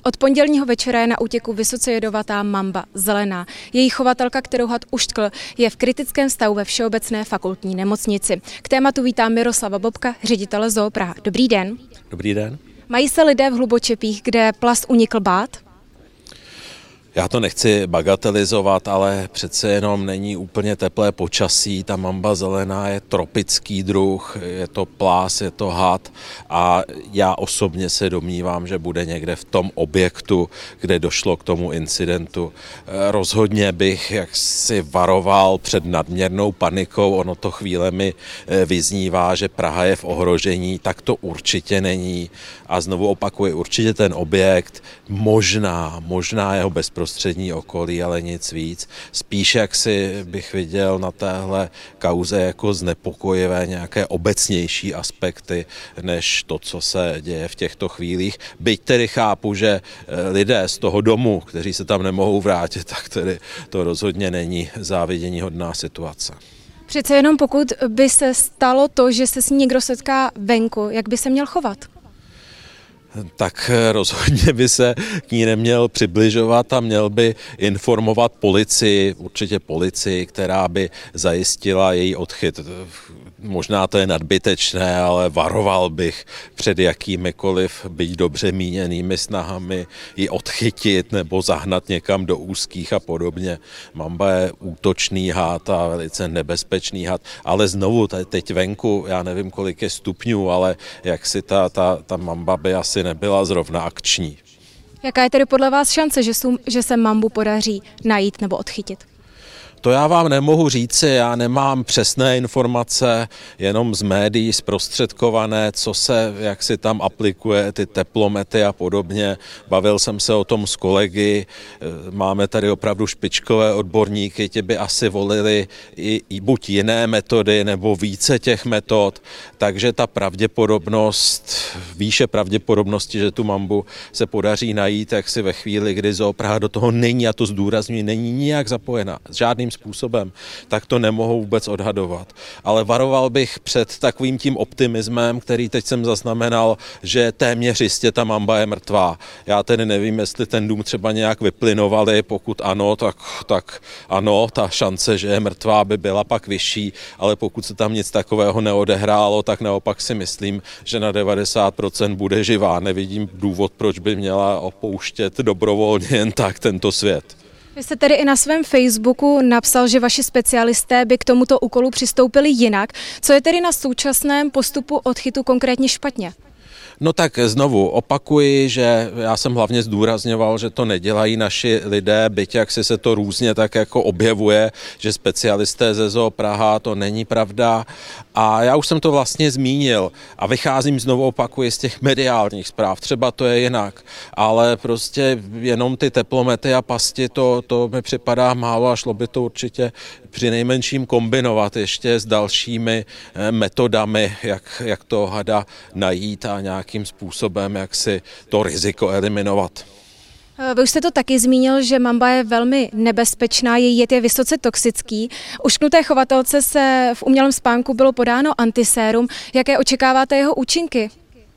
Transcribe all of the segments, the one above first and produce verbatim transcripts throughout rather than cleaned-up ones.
Od pondělního večera je na útěku vysoce jedovatá mamba zelená. Její chovatelka, kterou had uštkl, je v kritickém stavu ve Všeobecné fakultní nemocnici. K tématu vítám Miroslava Bobka, ředitele Zoo Praha. Dobrý den. Dobrý den. Mají se lidé v Hlubočepích, kde plast unikl, bát? Já to nechci bagatelizovat, ale přece jenom není úplně teplé počasí. Ta mamba zelená je tropický druh, je to plás, je to had a já osobně se domnívám, že bude někde v tom objektu, kde došlo k tomu incidentu. Rozhodně bych jaksi varoval před nadměrnou panikou, ono to chvílemi vyznívá, že Praha je v ohrožení, tak to určitě není. A znovu opakuji, určitě ten objekt, možná, možná jeho bezprostřední okolí, ale nic víc. Spíš jak si bych viděl na téhle kauze jako znepokojivé nějaké obecnější aspekty, než to, co se děje v těchto chvílích. Byť tedy chápu, že lidé z toho domu, kteří se tam nemohou vrátit, tak tedy to rozhodně není záviděníhodná situace. Přece jenom pokud by se stalo to, že se s ní někdo setká venku, jak by se měl chovat? Tak rozhodně by se k ní neměl přibližovat a měl by informovat policii, určitě policii, která by zajistila její odchyt. Možná to je nadbytečné, ale varoval bych před jakýmikoliv, byť dobře míněnými snahami ji odchytit nebo zahnat někam do úzkých a podobně. Mamba je útočný had a velice nebezpečný had, ale znovu teď venku, já nevím, kolik je stupňů, ale jak si ta, ta, ta mamba by asi nebyla zrovna akční. Jaká je tedy podle vás šance, že, jsou, že se mambu podaří najít nebo odchytit? To já vám nemohu říci, já nemám přesné informace, jenom z médií zprostředkované, co se, jak si tam aplikuje, ty teplomety a podobně. Bavil jsem se o tom s kolegy, máme tady opravdu špičkové odborníky, ti by asi volili i, i buď jiné metody, nebo více těch metod, takže ta pravděpodobnost, výše pravděpodobnosti, že tu mambu se podaří najít, jak si ve chvíli, kdy Zoo Praha do toho není, a to zdůrazňuji, není nijak zapojena, žádným způsobem, tak to nemohou vůbec odhadovat. Ale varoval bych před takovým tím optimismem, který teď jsem zaznamenal, že téměř jistě ta mamba je mrtvá. Já tedy nevím, jestli ten dům třeba nějak vyplynovali, pokud ano, tak, tak ano, ta šance, že je mrtvá, by byla pak vyšší, ale pokud se tam nic takového neodehrálo, tak naopak si myslím, že na devadesát procent bude živá. Nevidím důvod, proč by měla opouštět dobrovolně jen tak tento svět. Vy jste tedy i na svém Facebooku napsal, že vaši specialisté by k tomuto úkolu přistoupili jinak. Co je tedy na současném postupu odchytu konkrétně špatně? No tak znovu opakuji, že já jsem hlavně zdůrazňoval, že to nedělají naši lidé, byť jak si se to různě tak jako objevuje, že specialisté ze Zoo Praha, to není pravda. A já už jsem to vlastně zmínil a vycházím znovu opakuji z těch mediálních zpráv, třeba to je jinak, ale prostě jenom ty teplomety a pasti, to, to mi připadá málo a šlo by to určitě při nejmenším kombinovat ještě s dalšími metodami, jak, jak to hada najít a nějakým způsobem, jak si to riziko eliminovat. Vy už jste to taky zmínil, že mamba je velmi nebezpečná, její jed je vysoce toxický. Ušknuté chovatelce se v umělém spánku bylo podáno antisérum. Jaké očekáváte jeho účinky?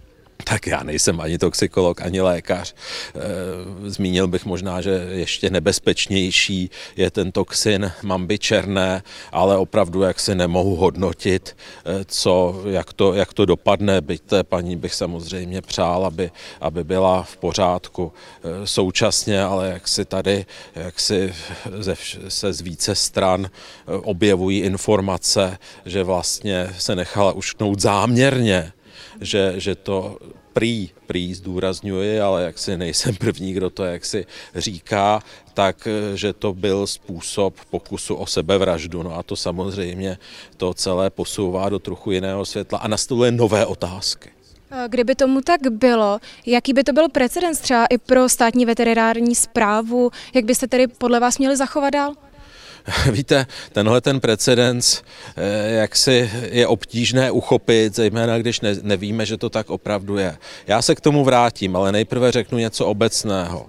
Tak já nejsem ani toxikolog, ani lékař. Zmínil bych možná, že ještě nebezpečnější je ten toxin mamby černé, ale opravdu jak si nemohu hodnotit, co, jak, to, jak to dopadne. Byť té paní bych samozřejmě přál, aby, aby byla v pořádku současně, ale jak si tady jak si ze, se z více stran objevují informace, že vlastně se nechala ušknout záměrně, Že, že to prý, prý zdůrazňuji, ale jaksi nejsem první, kdo to jaksi říká, tak, že to byl způsob pokusu o sebevraždu. No a to samozřejmě to celé posouvá do trochu jiného světla a nastoluje nové otázky. Kdyby tomu tak bylo, jaký by to byl precedens třeba i pro státní veterinární správu, jak byste tedy podle vás měli zachovat dál? Víte, tenhle ten precedens, jak si je obtížné uchopit, zejména když ne, nevíme, že to tak opravdu je. Já se k tomu vrátím, ale nejprve řeknu něco obecného.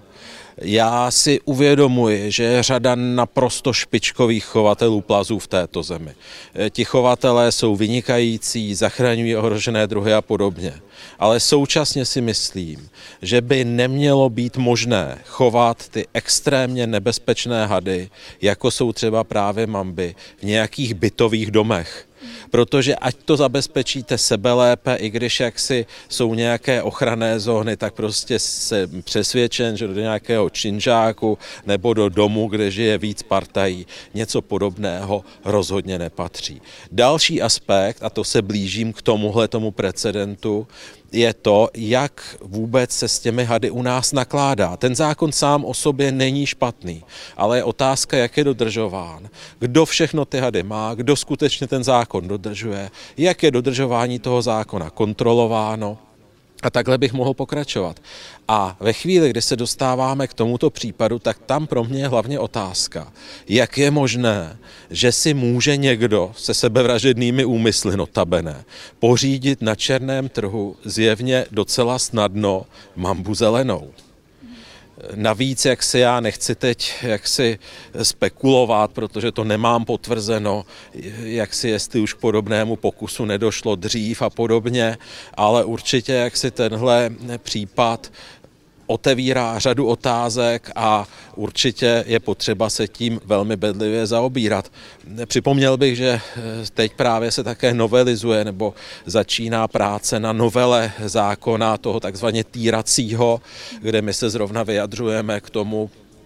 Já si uvědomuji, že je řada naprosto špičkových chovatelů plazů v této zemi. Ti chovatelé jsou vynikající, zachraňují ohrožené druhy a podobně. Ale současně si myslím, že by nemělo být možné chovat ty extrémně nebezpečné hady, jako jsou třeba právě mamby, v nějakých bytových domech. Protože ať to zabezpečíte sebelépe, i když jaksi jsou nějaké ochranné zóny, tak prostě jsem přesvědčen, že do nějakého činžáku nebo do domu, kde žije víc partají, něco podobného rozhodně nepatří. Další aspekt, a to se blížím k tomuhle tomu precedentu, je to, jak vůbec se s těmi hady u nás nakládá. Ten zákon sám o sobě není špatný, ale je otázka, jak je dodržován, kdo všechno ty hady má, kdo skutečně ten zákon dodržuje, jak je dodržování toho zákona kontrolováno. A takhle bych mohl pokračovat. A ve chvíli, kdy se dostáváme k tomuto případu, tak tam pro mě je hlavně otázka, jak je možné, že si může někdo se sebevražednými úmysly notabene pořídit na černém trhu zjevně docela snadno mambu zelenou. Navíc, jak si já nechci teď jaksi spekulovat, protože to nemám potvrzeno, jak si jestli už k podobnému pokusu nedošlo dřív a podobně, ale určitě jak si tenhle případ otevírá řadu otázek a určitě je potřeba se tím velmi bedlivě zaobírat. Připomněl bych, že teď právě se také novelizuje nebo začíná práce na novele zákona toho takzvaně týracího, kde my se zrovna vyjadřujeme k tomu,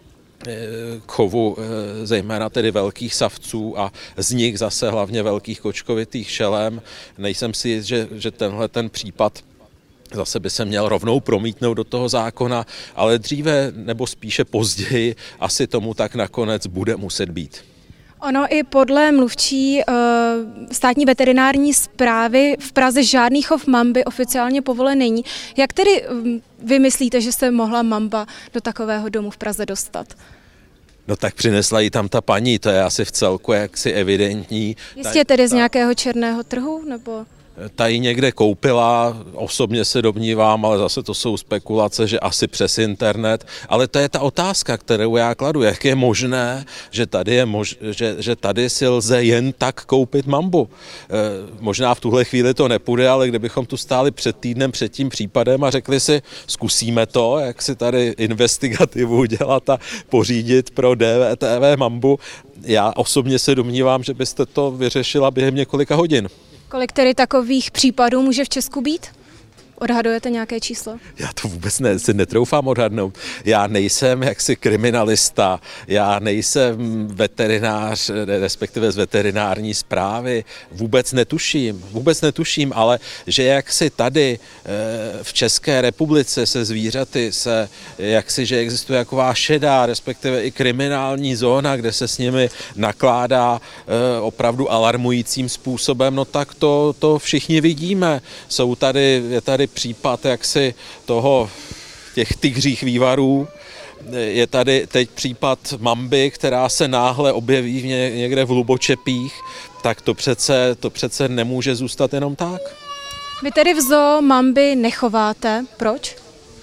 k chovu zejména tedy velkých savců a z nich zase hlavně velkých kočkovitých šelem. Nejsem si jist, že, že tenhle ten případ zase by se měl rovnou promítnout do toho zákona, ale dříve nebo spíše později asi tomu tak nakonec bude muset být. Ono i podle mluvčí státní veterinární správy v Praze žádný chov mamby oficiálně povolen není. Jak tedy vy myslíte, že se mohla mamba do takového domu v Praze dostat? No tak přinesla ji tam ta paní, to je asi v celku jaksi evidentní. Jistě tedy z nějakého černého trhu, nebo... Ta ji někde koupila, osobně se domnívám, ale zase to jsou spekulace, že asi přes internet. Ale to je ta otázka, kterou já kladu. Jak je možné, že tady, je mož, že, že tady si lze jen tak koupit mambu? E, možná v tuhle chvíli to nepůjde, ale kdybychom tu stáli před týdnem před tím případem a řekli si, zkusíme to, jak si tady investigativu dělat a pořídit pro D V T V mambu, já osobně se domnívám, že byste to vyřešila během několika hodin. Kolik tedy takových případů může v Česku být? Odhadujete nějaké číslo? Já to vůbec ne, si netroufám odhadnout. Já nejsem jaksi kriminalista, já nejsem veterinář, respektive z veterinární správy. Vůbec netuším, vůbec netuším, ale že jaksi tady v České republice se zvířaty se, jaksi, že existuje taková šedá, respektive i kriminální zóna, kde se s nimi nakládá opravdu alarmujícím způsobem, no tak to, to všichni vidíme. Jsou tady, je tady případ jaksi toho těch tygřích vývarů. Je tady teď případ mamby, která se náhle objeví někde v Lubočepích, tak to přece, to přece nemůže zůstat jenom tak. Vy tedy v zoo mamby nechováte. Proč?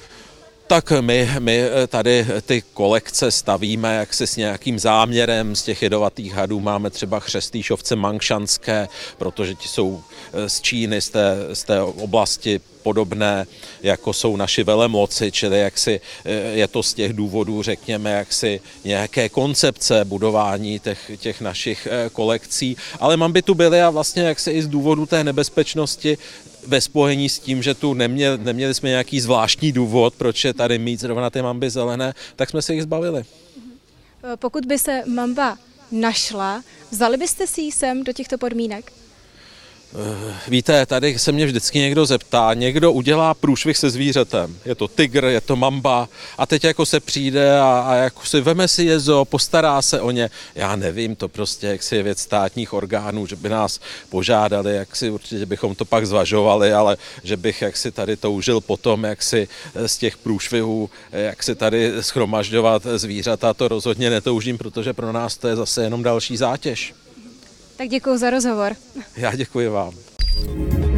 Tak my, my tady ty kolekce stavíme jaksi s nějakým záměrem. Z těch jedovatých hadů máme třeba chřestýšovce mangšanské, protože ti jsou z Číny, z té, z té oblasti podobné, jako jsou naši velemloci, čili jaksi je to z těch důvodů, řekněme, jaksi nějaké koncepce budování těch, těch našich kolekcí. Ale mamby tu byly a vlastně jaksi i z důvodu té nebezpečnosti ve spojení s tím, že tu neměli, neměli jsme nějaký zvláštní důvod, proč je tady mít zrovna ty mamby zelené, tak jsme se jich zbavili. Pokud by se mamba našla, vzali byste si ji sem do těchto podmínek? Víte, tady se mě vždycky někdo zeptá, někdo udělá průšvih se zvířetem, je to tygr, je to mamba a teď jako se přijde a, a jako si veme si je zoo, postará se o ně. Já nevím, to prostě jaksi je věc státních orgánů, že by nás požádali, jak si určitě bychom to pak zvažovali, ale že bych jaksi tady toužil potom, jak si z těch průšvihů, jak si tady shromažďovat zvířata, to rozhodně netoužím, protože pro nás to je zase jenom další zátěž. Tak děkuji za rozhovor. Já děkuji vám.